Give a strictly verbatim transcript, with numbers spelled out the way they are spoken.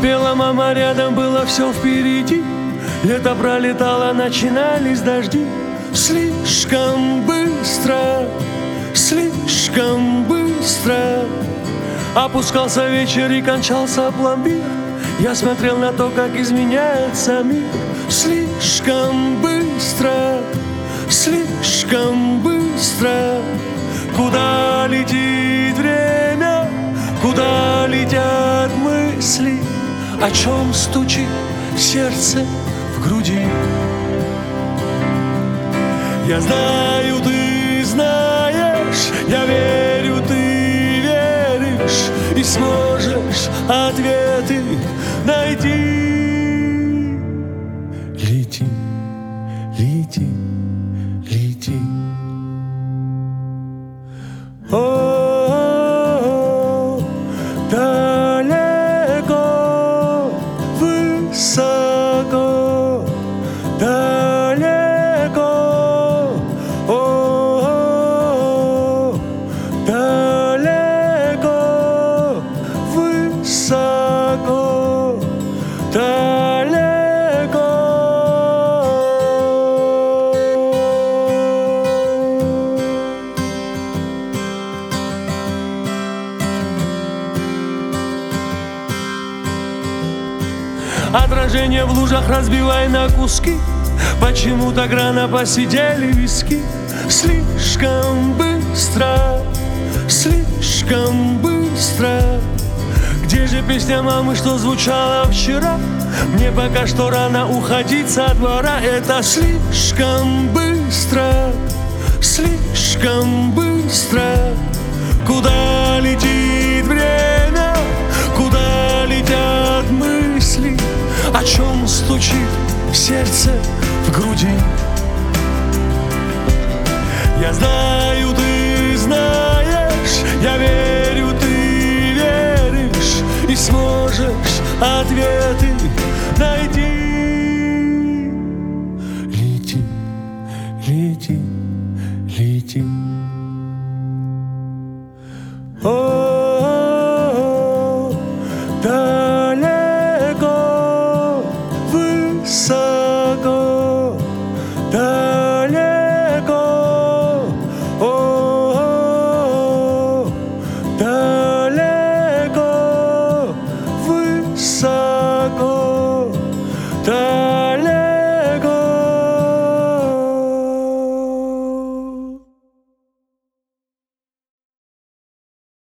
Пела мама рядом, было все впереди. Лето пролетало, начинались дожди. Слишком быстро, слишком быстро опускался вечер и кончался пломбир. Я смотрел на то, как изменяется мир. Слишком быстро, слишком быстро. Куда летит время, куда летят мысли, о чем стучит сердце в груди. Я знаю, ты знаешь, я верю, ты веришь, и сможешь ответы найти. Лети, лети, лети. О, далеко, высоко, далеко, о, далеко, высоко, далеко. Отражение в лужах разбивай на куски. Почему так рано посидели виски? Слишком быстро, слишком быстро. Где же песня мамы, что звучала вчера? Мне пока что рано уходить со двора. Это слишком быстро, слишком быстро. Куда летит время, куда летят мысли, о чем стучит сердце в груди. Я знаю, ты знаешь, я верю, ты веришь, и сможешь ответы